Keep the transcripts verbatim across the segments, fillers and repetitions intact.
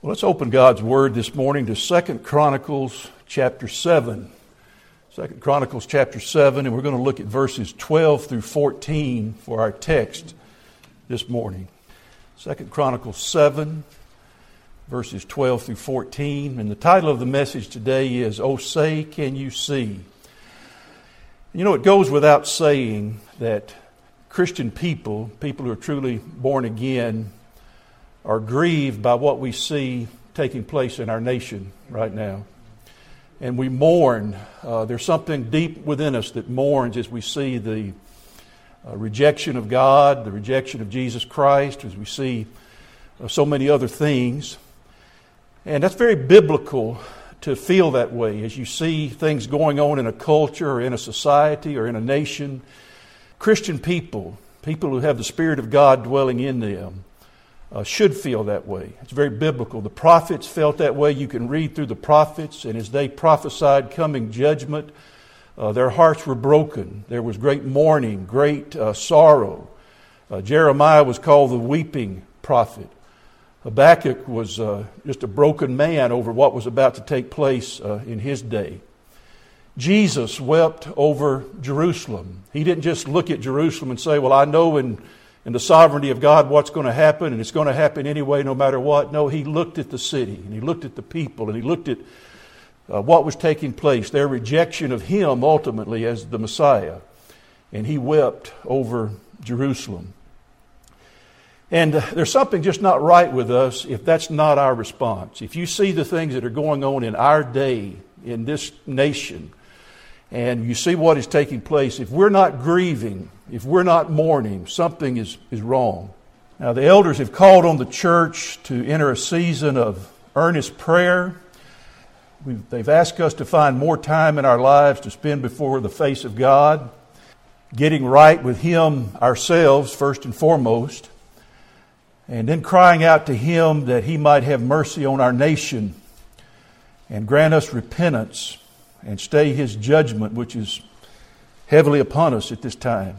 Let's open God's Word this morning to Second Chronicles chapter seven. Second Chronicles chapter seven, and we're going to look at verses twelve through fourteen for our text this morning. Second Chronicles seven, verses twelve through fourteen. And the title of the message today is, "Oh, Say, Can You See?" You know, it goes without saying that Christian people, people who are truly born again, are grieved by what we see taking place in our nation right now. And we mourn. Uh, there's something deep within us that mourns as we see the uh, rejection of God, the rejection of Jesus Christ, as we see uh, so many other things. And that's very biblical to feel that way as you see things going on in a culture or in a society or in a nation. Christian people, people who have the Spirit of God dwelling in them, Uh, should feel that way. It's very biblical. The prophets felt that way. You can read through the prophets, and as they prophesied coming judgment, uh, their hearts were broken. There was great mourning, great uh, sorrow. Uh, Jeremiah was called the weeping prophet. Habakkuk was uh, just a broken man over what was about to take place uh, in his day. Jesus wept over Jerusalem. He didn't just look at Jerusalem and say, well, I know in And the sovereignty of God, what's going to happen, and it's going to happen anyway, no matter what. No, he looked at the city, and he looked at the people, and he looked at uh, what was taking place, their rejection of him ultimately as the Messiah. And he wept over Jerusalem. And uh, there's something just not right with us if that's not our response. If you see the things that are going on in our day, in this nation, and you see what is taking place, if we're not grieving, if we're not mourning, something is, is wrong. Now, the elders have called on the church to enter a season of earnest prayer. We've, they've asked us to find more time in our lives to spend before the face of God, getting right with Him ourselves first and foremost, and then crying out to Him that He might have mercy on our nation and grant us repentance and stay His judgment, which is heavily upon us at this time.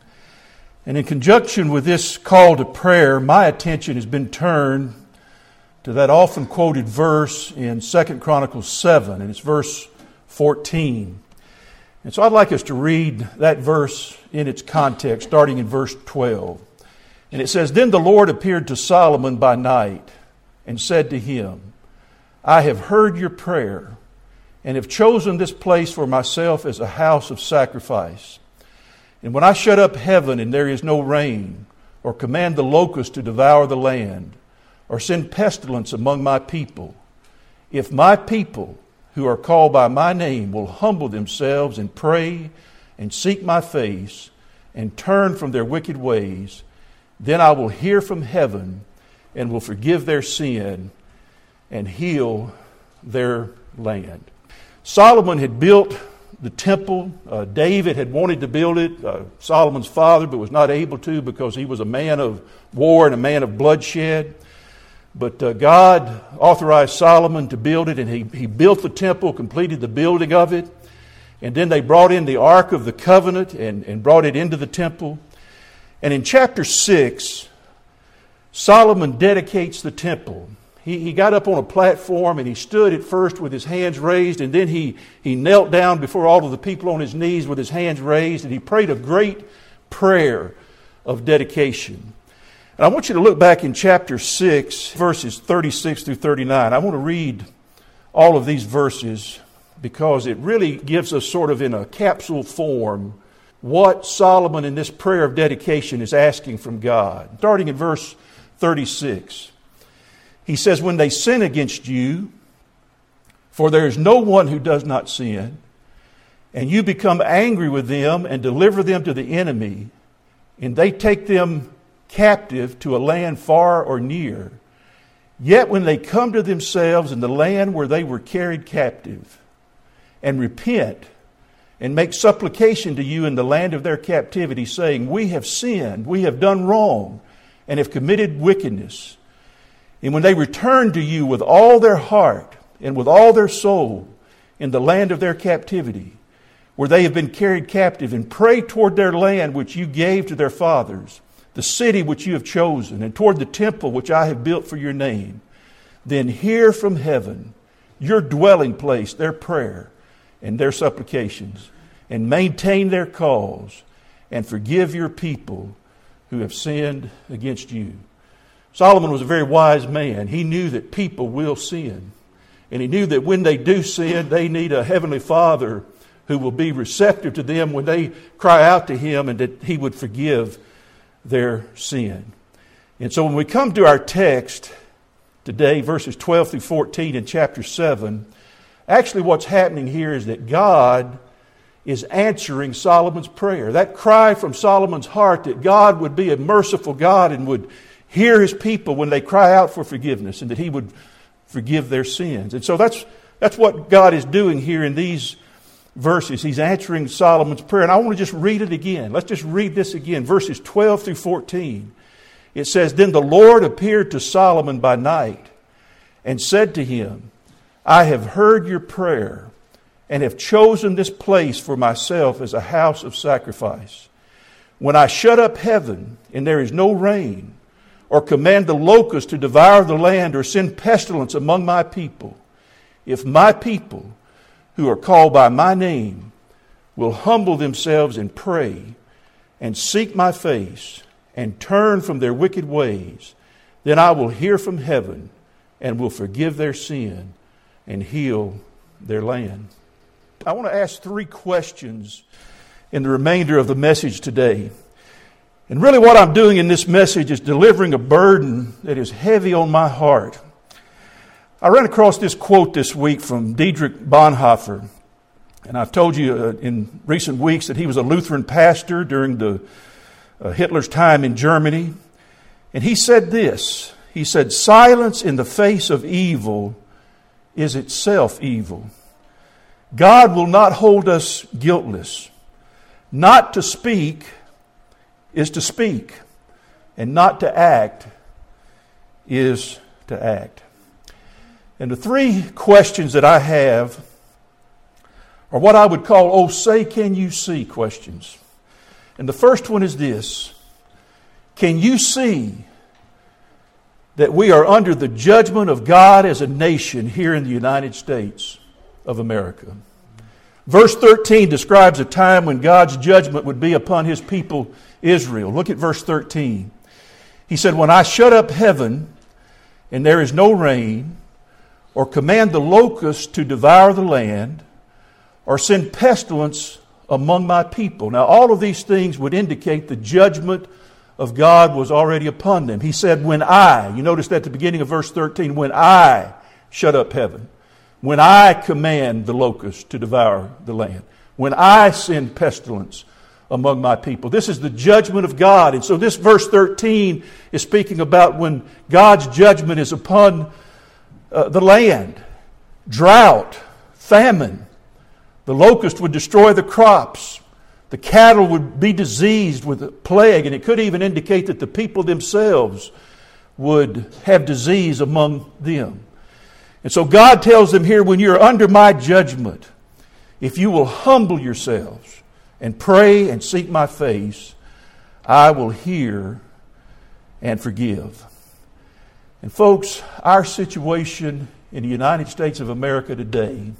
And in conjunction with this call to prayer, my attention has been turned to that often quoted verse in Second Chronicles seven, and it's verse fourteen. And so I'd like us to read that verse in its context, starting in verse twelve. And it says, "Then the Lord appeared to Solomon by night and said to him, I have heard your prayer, and have chosen this place for myself as a house of sacrifice. And when I shut up heaven and there is no rain, or command the locust to devour the land, or send pestilence among my people, if my people who are called by my name will humble themselves and pray and seek my face and turn from their wicked ways, then I will hear from heaven and will forgive their sin and heal their land." Solomon had built the temple. Uh, David had wanted to build it, uh, Solomon's father, but was not able to because he was a man of war and a man of bloodshed. But uh, God authorized Solomon to build it, and he, he built the temple, completed the building of it. And then they brought in the Ark of the Covenant and, and brought it into the temple. And in chapter six, Solomon dedicates the temple. He, he got up on a platform and he stood at first with his hands raised, and then he, he knelt down before all of the people on his knees with his hands raised, and he prayed a great prayer of dedication. And I want you to look back in chapter six, verses thirty-six through thirty-nine. I want to read all of these verses because it really gives us sort of in a capsule form what Solomon in this prayer of dedication is asking from God. Starting in verse thirty-six. He says, "When they sin against you, for there is no one who does not sin, and you become angry with them and deliver them to the enemy, and they take them captive to a land far or near, yet when they come to themselves in the land where they were carried captive, and repent, and make supplication to you in the land of their captivity, saying, we have sinned, we have done wrong, and have committed wickedness. And when they return to you with all their heart and with all their soul in the land of their captivity, where they have been carried captive, and pray toward their land which you gave to their fathers, the city which you have chosen, and toward the temple which I have built for your name, then hear from heaven, your dwelling place, their prayer and their supplications, and maintain their cause, and forgive your people who have sinned against you. Solomon was a very wise man. He knew that people will sin. And he knew that when they do sin, they need a heavenly Father who will be receptive to them when they cry out to Him, and that He would forgive their sin. And so when we come to our text today, verses twelve through fourteen in chapter seven, actually what's happening here is that God is answering Solomon's prayer. That cry from Solomon's heart that God would be a merciful God and would hear His people when they cry out for forgiveness, and that He would forgive their sins. And so that's that's what God is doing here in these verses. He's answering Solomon's prayer. And I want to just read it again. Let's just read this again. Verses twelve through fourteen. It says, Then the Lord appeared to Solomon by night and said to him, I have heard your prayer and have chosen this place for myself as a house of sacrifice. When I shut up heaven and there is no rain, or command the locust to devour the land, or send pestilence among my people, if my people who are called by my name will humble themselves and pray and seek my face and turn from their wicked ways, then I will hear from heaven and will forgive their sin and heal their land. I want to ask three questions in the remainder of the message today. And really what I'm doing in this message is delivering a burden that is heavy on my heart. I ran across this quote this week from Dietrich Bonhoeffer. And I've told you uh, in recent weeks that he was a Lutheran pastor during the uh, Hitler's time in Germany. And he said this. He said, silence in the face of evil is itself evil. God will not hold us guiltless. Not to speak is to speak, and not to act is to act. And the three questions that I have are what I would call, oh, say, can you see questions. And the first one is this. Can you see that we are under the judgment of God as a nation here in the United States of America? Verse thirteen describes a time when God's judgment would be upon His people Israel. Look at verse thirteen. He said, when I shut up heaven and there is no rain, or command the locust to devour the land, or send pestilence among my people. Now all of these things would indicate the judgment of God was already upon them. He said, when I, you notice that at the beginning of verse thirteen, when I shut up heaven, when I command the locust to devour the land, when I send pestilence among my people. This is the judgment of God. And so this verse thirteen is speaking about when God's judgment is upon uh, the land. Drought, famine. The locust would destroy the crops. The cattle would be diseased with a plague. And it could even indicate that the people themselves would have disease among them. And so God tells them here, when you're under my judgment, if you will humble yourselves and pray and seek my face, I will hear and forgive. And folks, our situation in the United States of America today,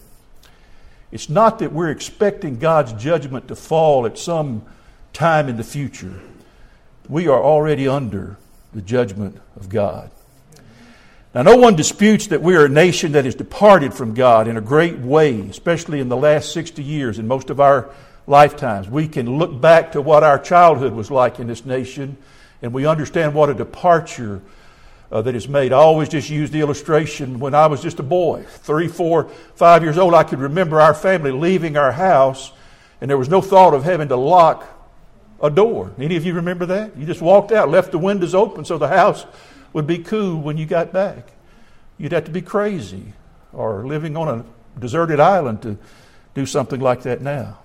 it's not that we're expecting God's judgment to fall at some time in the future. We are already under the judgment of God. Now, no one disputes that we are a nation that has departed from God in a great way, especially in the last sixty years, in most of our lifetimes. We can look back to what our childhood was like in this nation, and we understand what a departure uh, that is made. I always just use the illustration when I was just a boy, three, four, five years old. I could remember our family leaving our house, and there was no thought of having to lock a door. Any of you remember that? You just walked out, left the windows open so the house would be cool when you got back. You'd have to be crazy or living on a deserted island to do something like that now.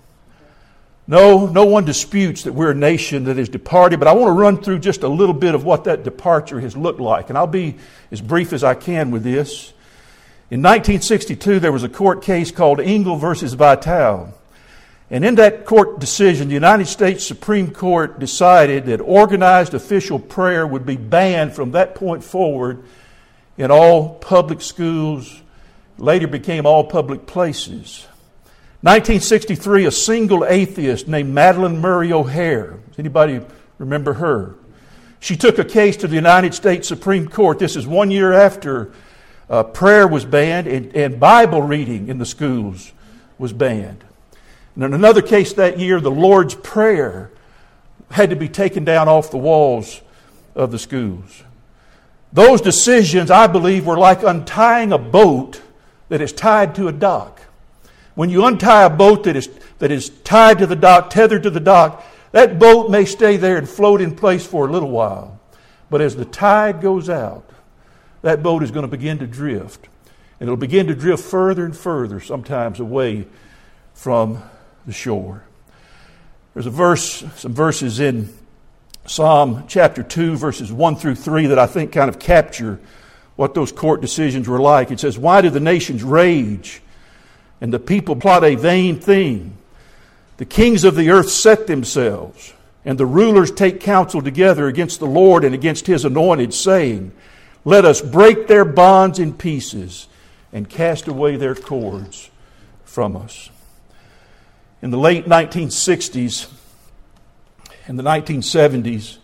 No, no one disputes that we're a nation that has departed, but I want to run through just a little bit of what that departure has looked like, and I'll be as brief as I can with this. In nineteen sixty-two, there was a court case called Engel versus Vitale. And in that court decision, the United States Supreme Court decided that organized official prayer would be banned from that point forward in all public schools, later became all public places. nineteen sixty-three, a single atheist named Madalyn Murray O'Hair. Does anybody remember her? She took a case to the United States Supreme Court. This is one year after uh, prayer was banned and, and Bible reading in the schools was banned. And in another case that year, the Lord's Prayer had to be taken down off the walls of the schools. Those decisions, I believe, were like untying a boat that is tied to a dock. When you untie a boat that is, that is tied to the dock, tethered to the dock, that boat may stay there and float in place for a little while. But as the tide goes out, that boat is going to begin to drift. And it'll begin to drift further and further, sometimes away from the shore. There's a verse, some verses in Psalm chapter two, verses one through three that I think kind of capture what those court decisions were like. It says, "Why do the nations rage and the people plot a vain thing? The kings of the earth set themselves, and the rulers take counsel together against the Lord and against His anointed, saying, Let us break their bonds in pieces and cast away their cords from us." In the late nineteen sixties and the nineteen seventies,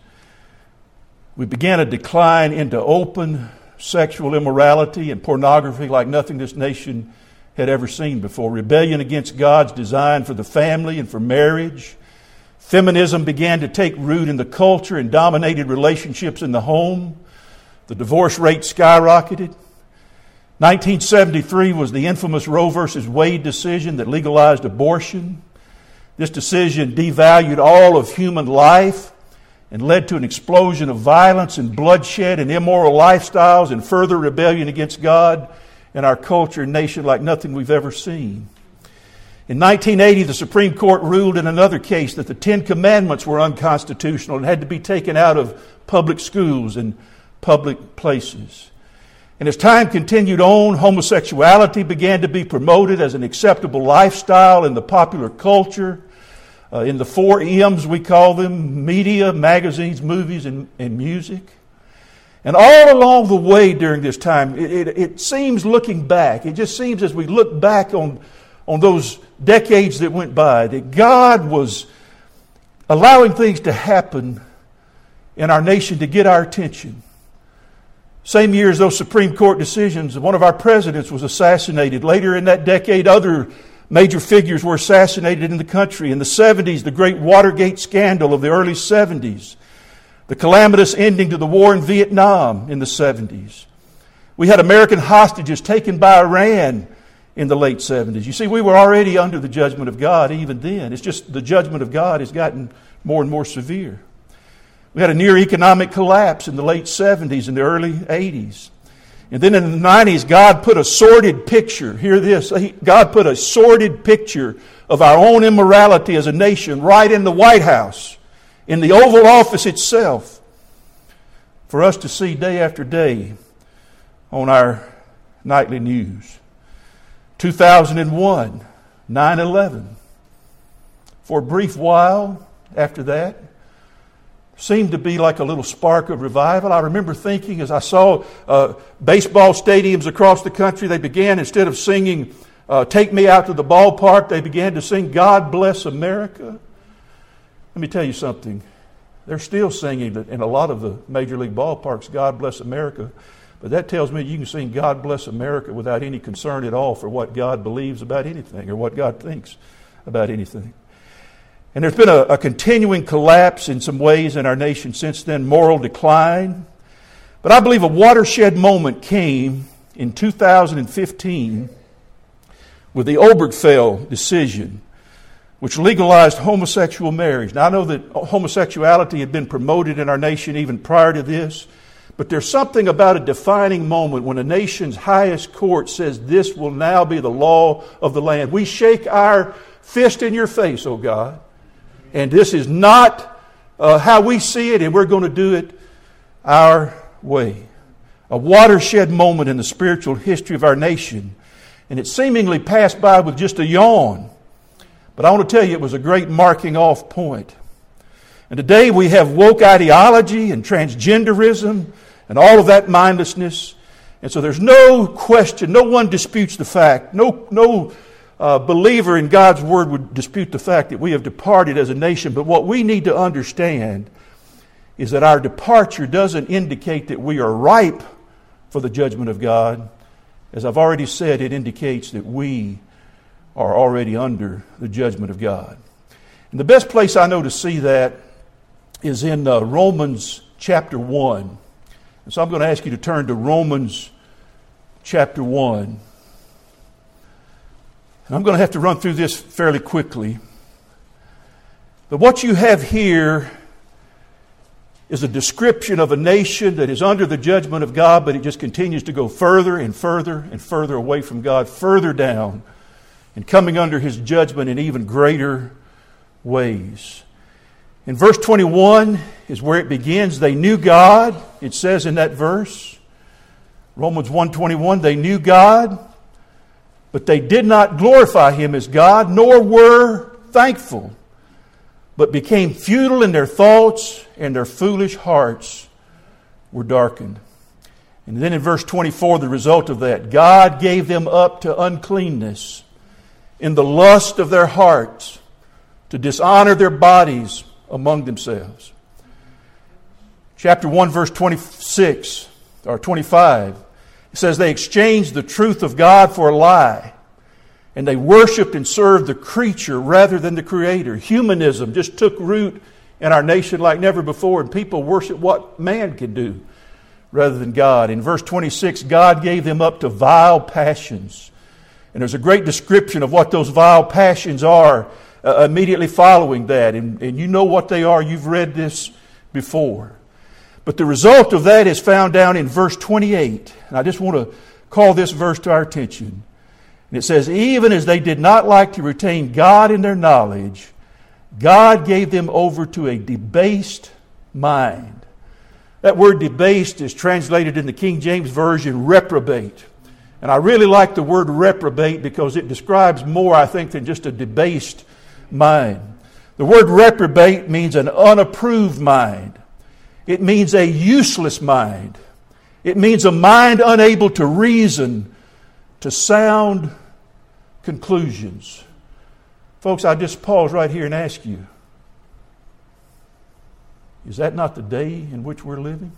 we began a decline into open sexual immorality and pornography like nothing this nation had ever seen before. Rebellion against God's design for the family and for marriage. Feminism began to take root in the culture and dominated relationships in the home. The divorce rate skyrocketed. nineteen seventy-three was the infamous Roe versus Wade decision that legalized abortion. This decision devalued all of human life and led to an explosion of violence and bloodshed and immoral lifestyles and further rebellion against God in our culture and nation like nothing we've ever seen. In nineteen eighty, the Supreme Court ruled in another case that the Ten Commandments were unconstitutional and had to be taken out of public schools and public places. And as time continued on, homosexuality began to be promoted as an acceptable lifestyle in the popular culture, uh, in the four M's we call them: media, magazines, movies, and, and music. And all along the way during this time, it, it, it seems, looking back, it just seems as we look back on, on those decades that went by, that God was allowing things to happen in our nation to get our attention. Same year as those Supreme Court decisions, one of our presidents was assassinated. Later in that decade, other major figures were assassinated in the country. In the seventies, the great Watergate scandal of the early seventies. The calamitous ending to the war in Vietnam in the seventies. We had American hostages taken by Iran in the late seventies. You see, we were already under the judgment of God even then. It's just the judgment of God has gotten more and more severe. We had a near economic collapse in the late seventies and the early eighties. And then in the nineties, God put a sordid picture. Hear this. God put a sordid picture of our own immorality as a nation right in the White House, in the Oval Office itself, for us to see day after day on our nightly news. two thousand one, nine eleven. For a brief while after that, seemed to be like a little spark of revival. I remember thinking as I saw uh, baseball stadiums across the country, they began, instead of singing uh, "Take Me Out to the Ballpark," they began to sing "God Bless America." Let me tell you something. They're still singing in a lot of the major league ballparks, "God Bless America." But that tells me you can sing "God Bless America" without any concern at all for what God believes about anything or what God thinks about anything. And there's been a, a continuing collapse in some ways in our nation since then, moral decline. But I believe a watershed moment came in two thousand fifteen with the Obergefell decision, which legalized homosexual marriage. Now, I know that homosexuality had been promoted in our nation even prior to this, but there's something about a defining moment when a nation's highest court says this will now be the law of the land. We shake our fist in your face, oh God, and this is not uh, how we see it, and we're going to do it our way. A watershed moment in the spiritual history of our nation, and it seemingly passed by with just a yawn. But I want to tell you, it was a great marking off point. And today we have woke ideology and transgenderism and all of that mindlessness. And so there's no question, no one disputes the fact, no, no uh, believer in God's Word would dispute the fact that we have departed as a nation. But what we need to understand is that our departure doesn't indicate that we are ripe for the judgment of God. As I've already said, it indicates that we are already under the judgment of God. And the best place I know to see that is in uh, Romans chapter one. And so I'm going to ask you to turn to Romans chapter one. And I'm going to have to run through this fairly quickly. But what you have here is a description of a nation that is under the judgment of God, but it just continues to go further and further and further away from God, further down, and coming under His judgment in even greater ways. In verse twenty-one is where it begins. They knew God, it says in that verse. Romans one twenty-one, they knew God, but they did not glorify Him as God, nor were thankful, but became futile in their thoughts, and their foolish hearts were darkened. And then in verse twenty-four, the result of that, God gave them up to uncleanness in the lust of their hearts, to dishonor their bodies among themselves. Chapter one, verse twenty-six, or twenty-five, it says, they exchanged the truth of God for a lie, and they worshiped and served the creature rather than the Creator. Humanism just took root in our nation like never before, and people worship what man can do rather than God. In verse twenty-six, God gave them up to vile passions. And there's a great description of what those vile passions are uh, immediately following that. And, and you know what they are. You've read this before. But the result of that is found down in verse twenty-eight. And I just want to call this verse to our attention. And it says, even as they did not like to retain God in their knowledge, God gave them over to a debased mind. That word debased is translated in the King James Version reprobate. And I really like the word reprobate because it describes more, I think, than just a debased mind. The word reprobate means an unapproved mind. It means a useless mind. It means a mind unable to reason, to sound conclusions. Folks, I just pause right here and ask you, is that not the day in which we're living?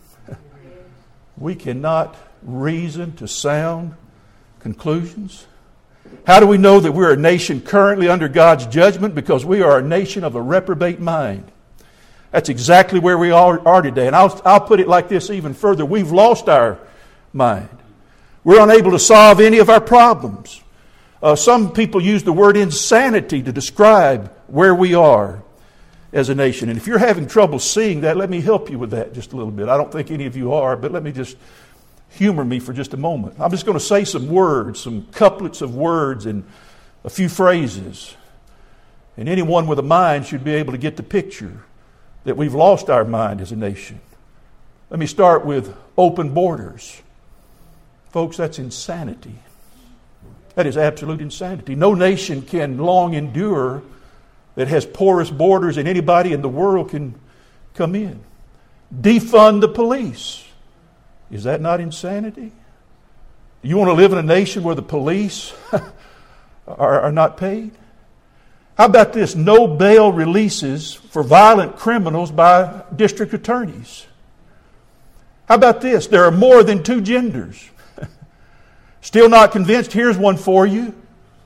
We cannot reason to sound conclusions. How do we know that we're a nation currently under God's judgment? Because we are a nation of a reprobate mind. That's exactly where we are, are today. And I'll, I'll put it like this even further. We've lost our mind. We're unable to solve any of our problems. Uh, some people use the word insanity to describe where we are as a nation. And if you're having trouble seeing that, let me help you with that just a little bit. I don't think any of you are, but let me just humor me for just a moment. I'm just going to say some words, some couplets of words and a few phrases. And anyone with a mind should be able to get the picture that we've lost our mind as a nation. Let me start with open borders. Folks, that's insanity. That is absolute insanity. No nation can long endure that has porous borders and anybody in the world can come in. Defund the police. Is that not insanity? You want to live in a nation where the police are, are not paid? How about this? No bail releases for violent criminals by district attorneys. How about this? There are more than two genders. Still not convinced? Here's one for you.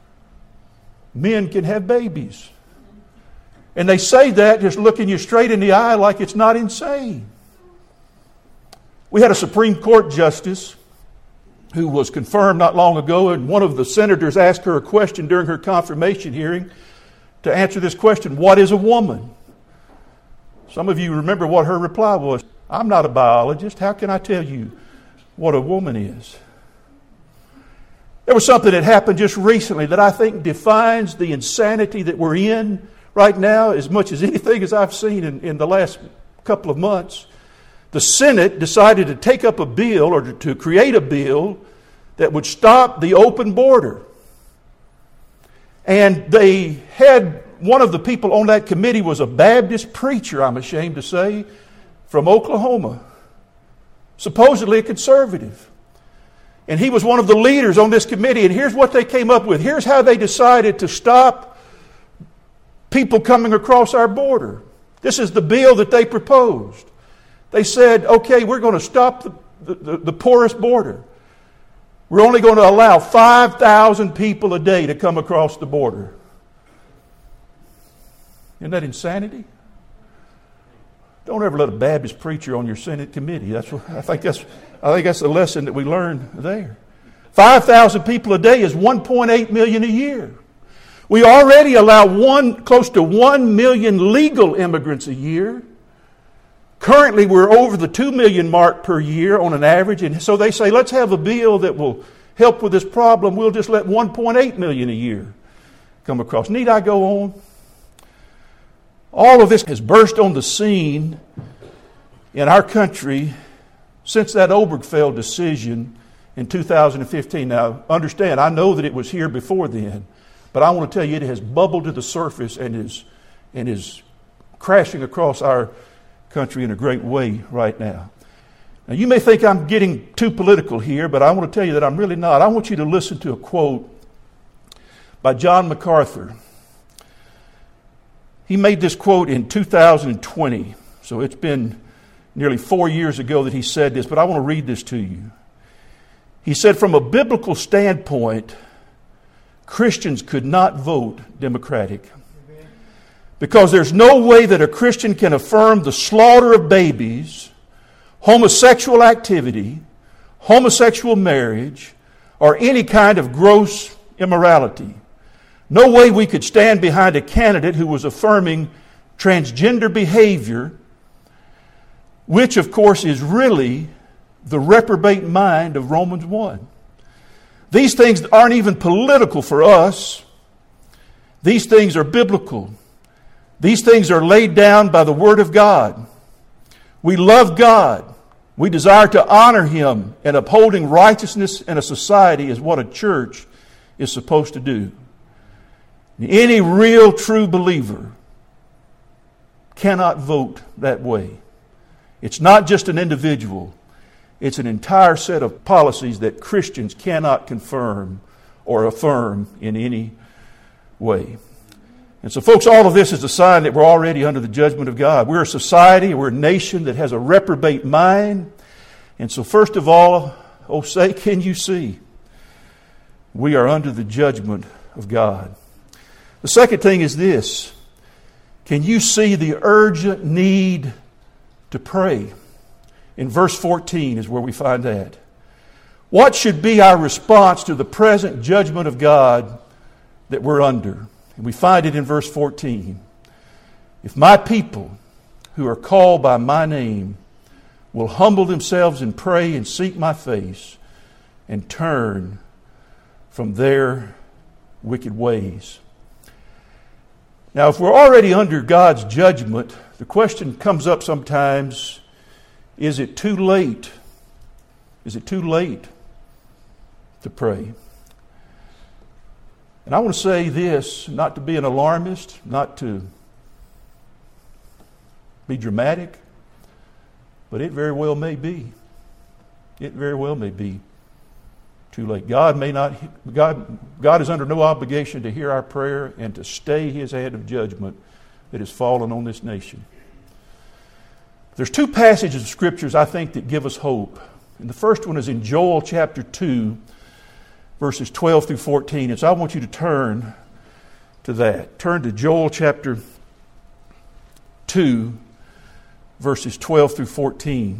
Men can have babies. And they say that just looking you straight in the eye like it's not insane. We had a Supreme Court justice who was confirmed not long ago, and one of the senators asked her a question during her confirmation hearing to answer this question, what is a woman? Some of you remember what her reply was. I'm not a biologist. How can I tell you what a woman is? There was something that happened just recently that I think defines the insanity that we're in right now as much as anything as I've seen in, in the last couple of months. The Senate decided to take up a bill or to, to create a bill that would stop the open border. And they had, one of the people on that committee was a Baptist preacher, I'm ashamed to say, from Oklahoma. Supposedly a conservative. And he was one of the leaders on this committee. And here's what they came up with. Here's how they decided to stop people coming across our border. This is the bill that they proposed. They said, okay, we're going to stop the, the, the porous border. We're only going to allow five thousand people a day to come across the border. Isn't that insanity? Don't ever let a Baptist preacher on your Senate committee. That's what, I think that's I think that's the lesson that we learned there. five thousand people a day is one point eight million a year. We already allow one close to one million legal immigrants a year. Currently, we're over the two million mark per year on an average. And so they say, let's have a bill that will help with this problem. We'll just let one point eight million a year come across. Need I go on? All of this has burst on the scene in our country since that Obergefell decision in two thousand fifteen. Now, understand, I know that it was here before then, but I want to tell you it has bubbled to the surface and is, and is crashing across our country in a great way right now. Now, you may think I'm getting too political here, but I want to tell you that I'm really not. I want you to listen to a quote by John MacArthur. He made this quote in two thousand twenty, so it's been nearly four years ago that he said this, but I want to read this to you. He said, from a biblical standpoint, Christians could not vote Democratic because there's no way that a Christian can affirm the slaughter of babies, homosexual activity, homosexual marriage, or any kind of gross immorality. No way we could stand behind a candidate who was affirming transgender behavior, which, of course, is really the reprobate mind of Romans one. These things aren't even political for us. These things are biblical. These things are laid down by the Word of God. We love God. We desire to honor Him, and upholding righteousness in a society is what a church is supposed to do. Any real true believer cannot vote that way. It's not just an individual. It's an entire set of policies that Christians cannot confirm or affirm in any way. And so, folks, all of this is a sign that we're already under the judgment of God. We're a society, we're a nation that has a reprobate mind. And so, first of all, oh, say, can you see? We are under the judgment of God. The second thing is this. Can you see the urgent need to pray? In verse fourteen is where we find that. What should be our response to the present judgment of God that we're under? And we find it in verse fourteen. If my people who are called by my name will humble themselves and pray and seek my face and turn from their wicked ways. Now, if we're already under God's judgment, the question comes up sometimes, is it too late? Is it too late to pray? And I want to say this, not to be an alarmist, not to be dramatic, but it very well may be. It very well may be too late. God may not, God, God is under no obligation to hear our prayer and to stay His hand of judgment that has fallen on this nation. There's two passages of Scriptures, I think, that give us hope. And the first one is in Joel chapter two, verses twelve through fourteen. And so I want you to turn to that. Turn to Joel chapter two, verses twelve through fourteen.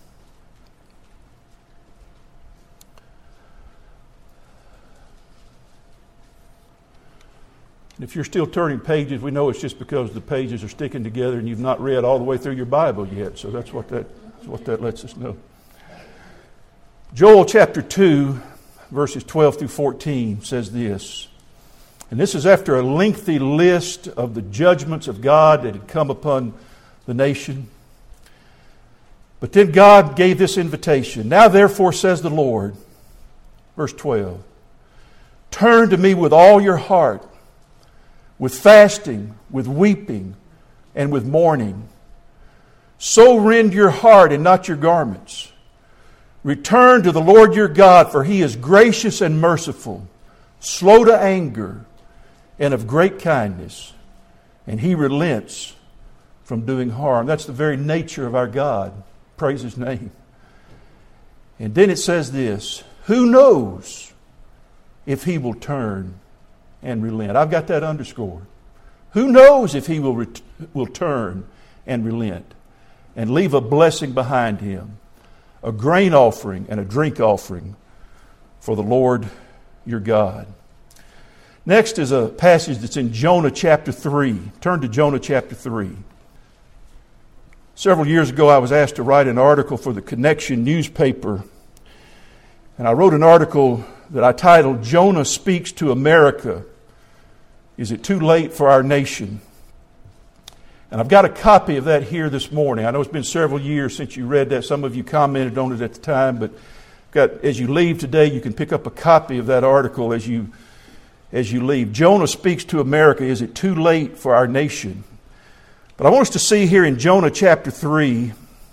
If you're still turning pages, we know it's just because the pages are sticking together and you've not read all the way through your Bible yet. So that's what that, that's what that lets us know. Joel chapter two, verses twelve through fourteen says this. And this is after a lengthy list of the judgments of God that had come upon the nation. But then God gave this invitation. Now therefore, says the Lord, verse twelve, turn to me with all your heart, with fasting, with weeping, and with mourning. So rend your heart and not your garments. Return to the Lord your God, for He is gracious and merciful, slow to anger, and of great kindness, and He relents from doing harm. That's the very nature of our God. Praise His name. And then it says this, who knows if He will turn and relent? I've got that underscored. Who knows if He will, ret- will turn and relent and leave a blessing behind Him, a grain offering and a drink offering for the Lord your God. Next is a passage that's in Jonah chapter three. Turn to Jonah chapter three. Several years ago, I was asked to write an article for the Connection newspaper. And I wrote an article that I titled, Jonah Speaks to America. Is it too late for our nation? And I've got a copy of that here this morning. I know it's been several years since you read that. Some of you commented on it at the time, but got, as you leave today, you can pick up a copy of that article as you, as you leave. Jonah Speaks to America. Is it too late for our nation? But I want us to see here in Jonah chapter three,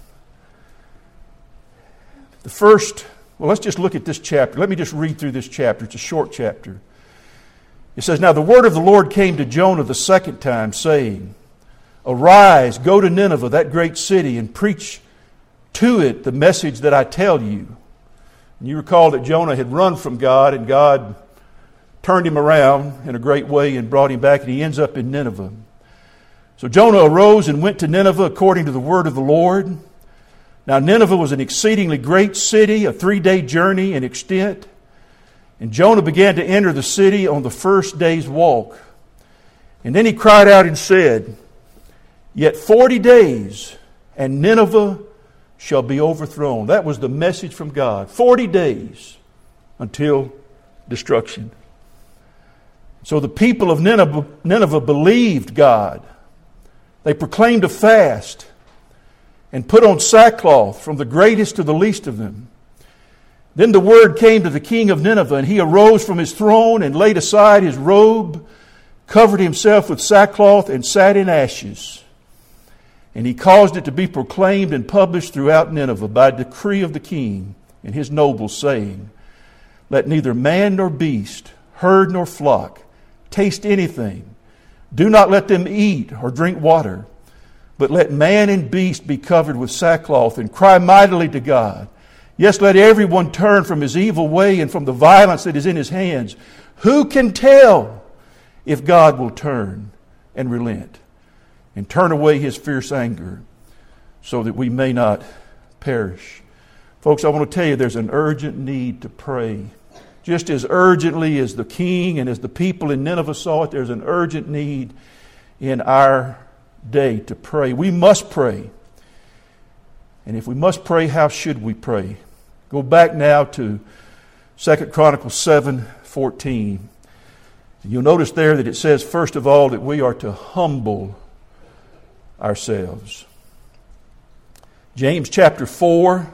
the first, well, let's just look at this chapter. Let me just read through this chapter. It's a short chapter. It says, Now the word of the Lord came to Jonah the second time, saying, Arise, go to Nineveh, that great city, and preach to it the message that I tell you. And you recall that Jonah had run from God, and God turned him around in a great way and brought him back, and he ends up in Nineveh. So Jonah arose and went to Nineveh according to the word of the Lord. Now Nineveh was an exceedingly great city, a three-day journey in extent. And Jonah began to enter the city on the first day's walk. And then he cried out and said, Yet forty days, and Nineveh shall be overthrown. That was the message from God. Forty days until destruction. So the people of Nineveh, Nineveh believed God. They proclaimed a fast and put on sackcloth from the greatest to the least of them. Then the word came to the king of Nineveh, and he arose from his throne and laid aside his robe, covered himself with sackcloth, and sat in ashes. And he caused it to be proclaimed and published throughout Nineveh by decree of the king and his nobles, saying, Let neither man nor beast, herd nor flock, taste anything. Do not let them eat or drink water, but let man and beast be covered with sackcloth and cry mightily to God. Yes, let everyone turn from his evil way and from the violence that is in his hands. Who can tell if God will turn and relent and turn away His fierce anger so that we may not perish? Folks, I want to tell you there's an urgent need to pray. Just as urgently as the king and as the people in Nineveh saw it, there's an urgent need in our day to pray. We must pray. And if we must pray, how should we pray? Go back now to Second Chronicles seven fourteen. You'll notice there that it says, first of all, that we are to humble ourselves. James chapter four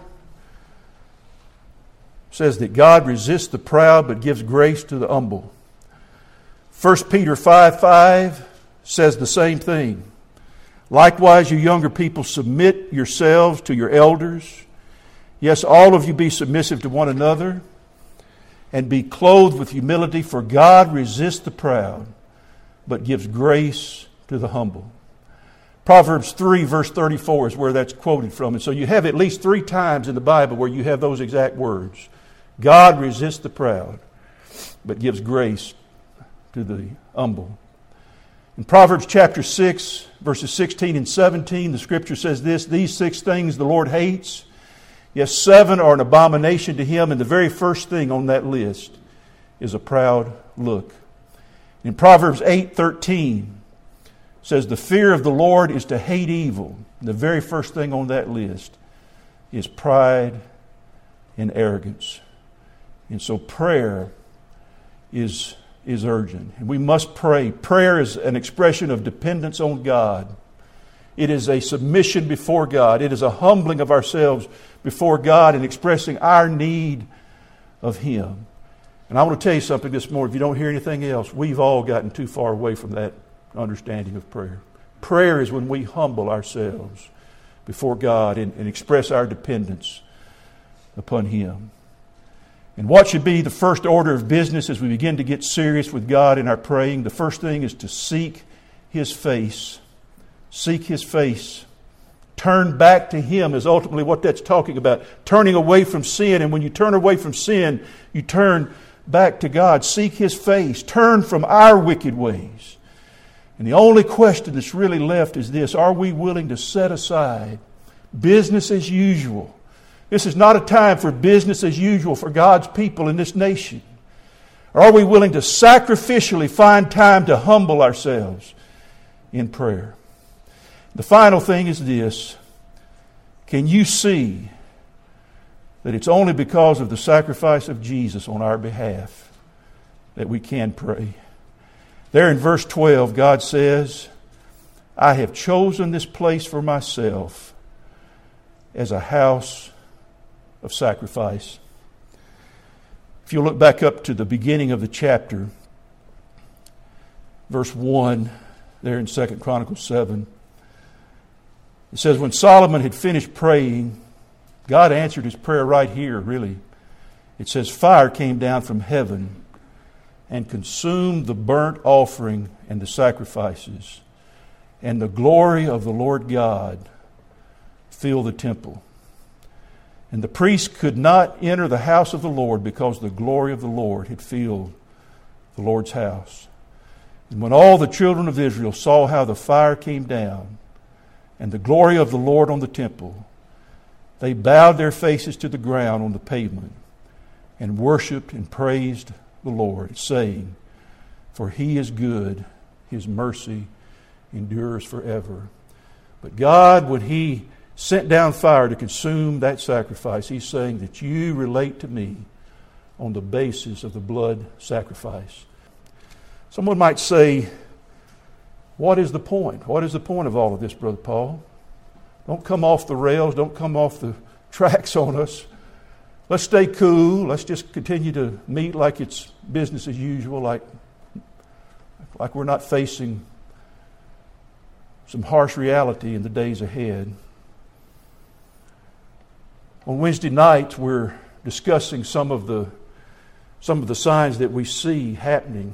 says that God resists the proud but gives grace to the humble. First Peter five five says the same thing. Likewise, you younger people, submit yourselves to your elders. Yes, all of you be submissive to one another and be clothed with humility, for God resists the proud but gives grace to the humble. Proverbs three verse thirty-four is where that's quoted from. And so you have at least three times in the Bible where you have those exact words. God resists the proud, but gives grace to the humble. In Proverbs chapter six, verses sixteen and seventeen, the Scripture says this, These six things the Lord hates. Yes, seven are an abomination to Him, and the very first thing on that list is a proud look. In Proverbs eight thirteen, it says, The fear of the Lord is to hate evil. The very first thing on that list is pride and arrogance. And so prayer is, is urgent. And we must pray. Prayer is an expression of dependence on God. It is a submission before God. It is a humbling of ourselves before God and expressing our need of Him. And I want to tell you something this morning. If you don't hear anything else, we've all gotten too far away from that understanding of prayer. Prayer is when we humble ourselves before God and, and express our dependence upon Him. And what should be the first order of business as we begin to get serious with God in our praying? The first thing is to seek His face. Seek His face. Turn back to Him is ultimately what that's talking about. Turning away from sin. And when you turn away from sin, you turn back to God. Seek His face. Turn from our wicked ways. And the only question that's really left is this: are we willing to set aside business as usual? This is not a time for business as usual for God's people in this nation. Or are we willing to sacrificially find time to humble ourselves in prayer? The final thing is this: can you see that it's only because of the sacrifice of Jesus on our behalf that we can pray? There in verse twelve, God says, I have chosen this place for myself as a house of sacrifice. If you look back up to the beginning of the chapter, verse one, there in Second Chronicles seven, it says, when Solomon had finished praying, God answered his prayer right here, really. It says, fire came down from heaven and consumed the burnt offering and the sacrifices, and the glory of the Lord God filled the temple. And the priests could not enter the house of the Lord because the glory of the Lord had filled the Lord's house. And when all the children of Israel saw how the fire came down and the glory of the Lord on the temple, they bowed their faces to the ground on the pavement and worshiped and praised the Lord, saying, for He is good, His mercy endures forever. But God, when He sent down fire to consume that sacrifice, He's saying that you relate to me on the basis of the blood sacrifice. Someone might say, what is the point? What is the point of all of this, Brother Paul? Don't come off the rails. Don't come off the tracks on us. Let's stay cool. Let's just continue to meet like it's business as usual, like, like we're not facing some harsh reality in the days ahead. On Wednesday nights, we're discussing some of the some of the signs that we see happening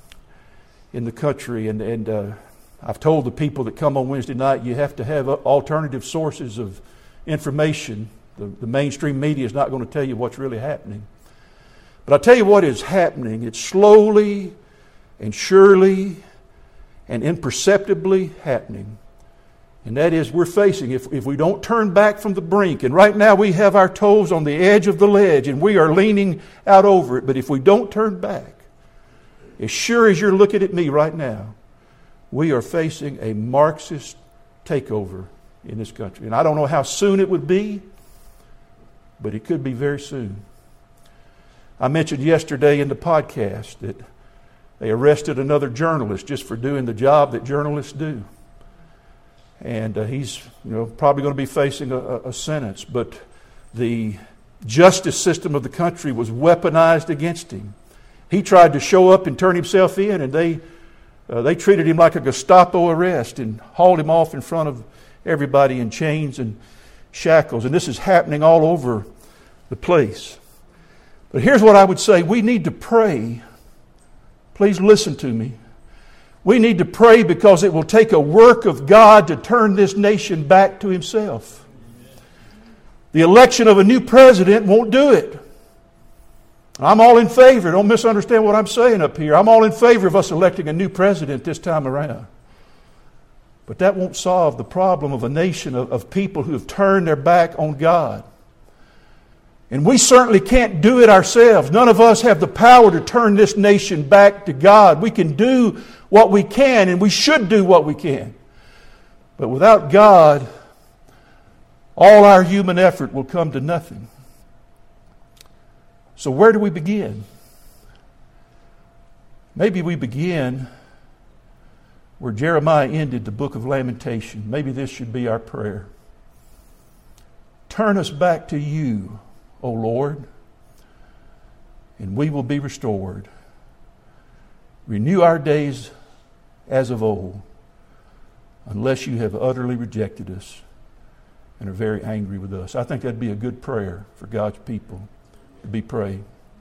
in the country, and and uh, I've told the people that come on Wednesday night, you have to have alternative sources of information. The, the mainstream media is not going to tell you what's really happening. But I'll tell you what is happening. It's slowly and surely and imperceptibly happening. And that is, we're facing, if, if we don't turn back from the brink, and right now we have our toes on the edge of the ledge and we are leaning out over it, but if we don't turn back, as sure as you're looking at me right now, we are facing a Marxist takeover in this country. And I don't know how soon it would be, but it could be very soon. I mentioned yesterday in the podcast that they arrested another journalist just for doing the job that journalists do. And uh, he's you know, probably going to be facing a, a sentence. But the justice system of the country was weaponized against him. He tried to show up and turn himself in, and they uh, they treated him like a Gestapo arrest and hauled him off in front of everybody in chains and shackles. And this is happening all over the place. But here's what I would say. We need to pray. Please listen to me. We need to pray because it will take a work of God to turn this nation back to Himself. The election of a new president won't do it. I'm all in favor. Don't misunderstand what I'm saying up here. I'm all in favor of us electing a new president this time around. But that won't solve the problem of a nation of, of people who have turned their back on God. And we certainly can't do it ourselves. None of us have the power to turn this nation back to God. We can do what we can, and we should do what we can. But without God, all our human effort will come to nothing. So where do we begin? Maybe we begin where Jeremiah ended the book of Lamentation. Maybe this should be our prayer. Turn us back to You, O Lord, and we will be restored. Renew our days as of old, unless You have utterly rejected us and are very angry with us. I think that'd be a good prayer for God's people to be praying.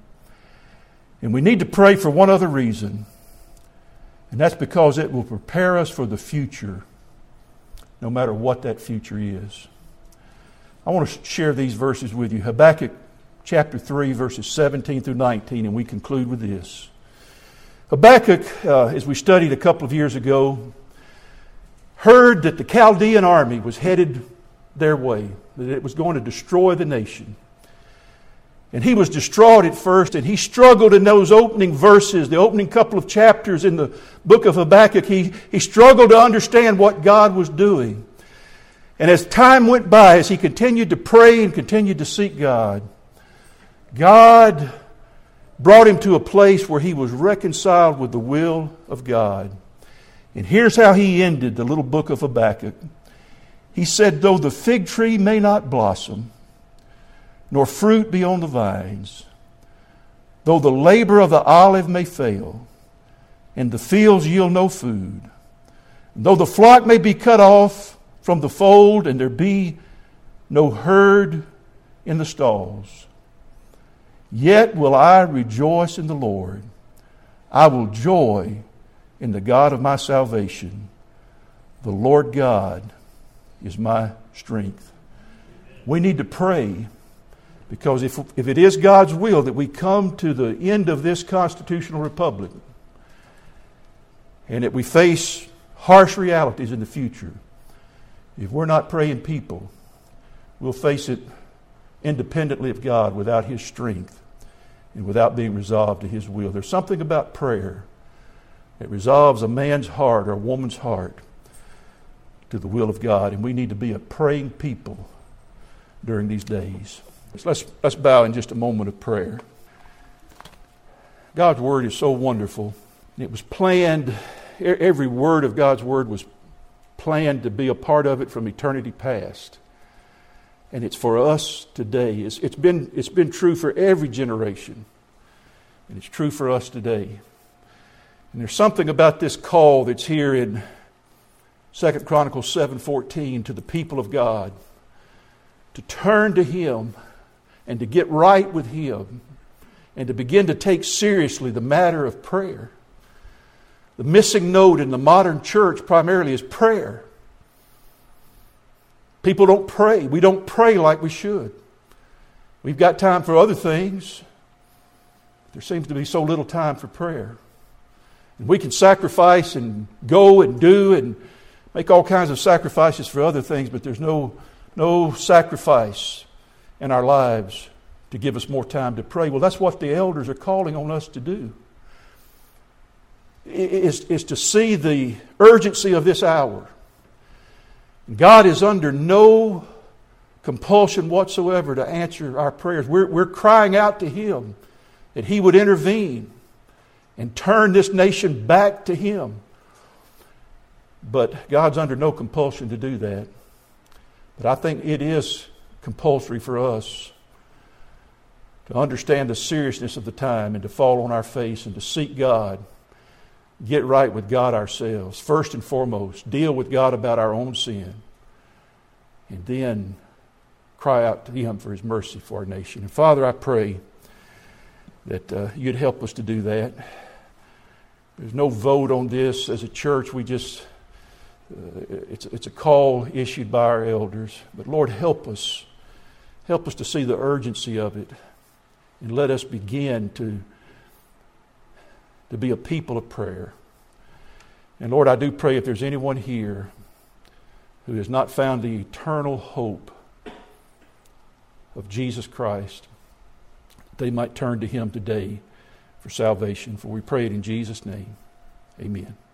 And we need to pray for one other reason, and that's because it will prepare us for the future, no matter what that future is. I want to share these verses with you. Habakkuk chapter three, verses seventeen through nineteen, and we conclude with this. Habakkuk, uh, as we studied a couple of years ago, heard that the Chaldean army was headed their way, that it was going to destroy the nation. And he was distraught at first, and he struggled in those opening verses, the opening couple of chapters in the book of Habakkuk. He, he struggled to understand what God was doing. And as time went by, as he continued to pray and continued to seek God, God brought him to a place where he was reconciled with the will of God. And here's how he ended the little book of Habakkuk. He said, though the fig tree may not blossom, nor fruit be on the vines, though the labor of the olive may fail, and the fields yield no food, though the flock may be cut off from the fold, and there be no herd in the stalls, yet will I rejoice in the Lord. I will joy in the God of my salvation. The Lord God is my strength. We need to pray, because if, if it is God's will that we come to the end of this constitutional republic and that we face harsh realities in the future, if we're not praying people, we'll face it independently of God, without His strength and without being resolved to His will. There's something about prayer that resolves a man's heart or a woman's heart to the will of God, and we need to be a praying people during these days. So let's, let's bow in just a moment of prayer. God's Word is so wonderful. It was planned, every word of God's Word was planned to be a part of it from eternity past. And it's for us today. It's, it's been, it's been true for every generation. And it's true for us today. And there's something about this call that's here in Second Chronicles seven fourteen to the people of God to turn to Him and to get right with Him and to begin to take seriously the matter of prayer. The missing note in the modern church primarily is prayer. People don't pray. We don't pray like we should. We've got time for other things. There seems to be so little time for prayer. And we can sacrifice and go and do and make all kinds of sacrifices for other things, but there's no, no sacrifice in our lives to give us more time to pray. Well, that's what the elders are calling on us to do. Is, is to see the urgency of this hour. God is under no compulsion whatsoever to answer our prayers. We're, we're crying out to Him that He would intervene and turn this nation back to Him. But God's under no compulsion to do that. But I think it is compulsory for us to understand the seriousness of the time and to fall on our face and to seek God. Get right with God ourselves. First and foremost, deal with God about our own sin. And then cry out to Him for His mercy for our nation. And Father, I pray that uh, You'd help us to do that. There's no vote on this as a church. We just, uh, it's, it's a call issued by our elders. But Lord, help us. Help us to see the urgency of it. And let us begin to to be a people of prayer. And Lord, I do pray if there's anyone here who has not found the eternal hope of Jesus Christ, they might turn to Him today for salvation. For we pray it in Jesus' name. Amen.